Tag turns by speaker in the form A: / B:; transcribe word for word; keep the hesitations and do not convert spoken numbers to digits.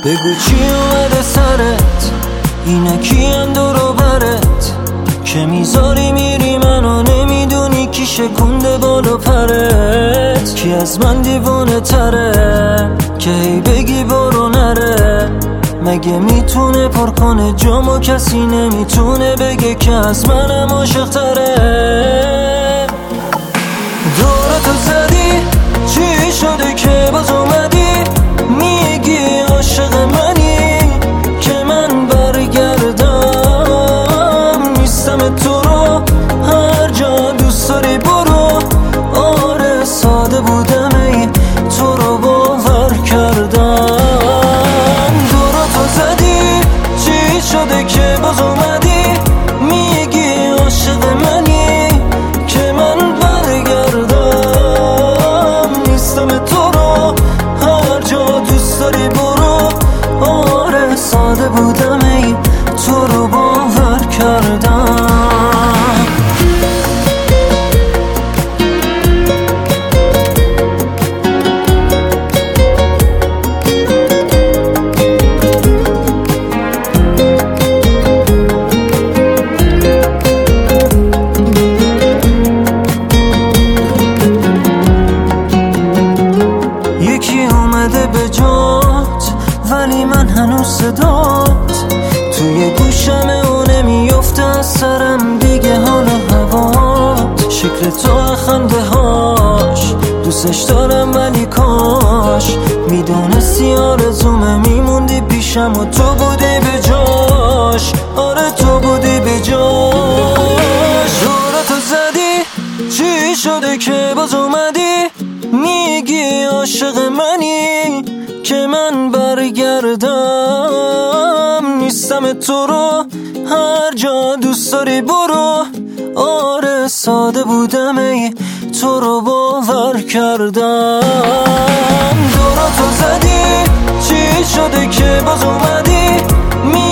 A: بگو چی اومده سرت، اینه کیم دورو برت که میذاری میری منو نمیدونی کی شکونده بالا پرت. کی از من دیوانه تره که هی بگی برو نره، مگه میتونه پر کنه جامو کسی نمیتونه بگه که از منم عاشق تره. دورتو زدی چی شده که باز اومدی میگی عاشق منی که من برگردم نیستم تو رو هر جا دوست داری برو. آره ساده بودم ای تو رو باور کردم. دورتو زدی چی شده که باز اومدی میگی عاشق منی که من برگردم نیستم تو رو هر جا دوست داری برو. آره ساده بودم ای تو رو باور کردم. به جات ولی من هنوز صدات توی گوشمه و نمیفته از سرم دیگه حال و هوات. شکل تو خنده هاش دوستش دارم ولی کاش میدونستی آرزومه میموندی پیشم و تو بودی به جاش. آره تو بودی به جاش. دورتو زدی چی شده که باز اومدی میگی عاشق منی که من برگردم نیستم تو رو هر جا دوست داری برو. آره ساده بودم ای تو رو باور کردم. دورتو زدی چی شده که باز اومدی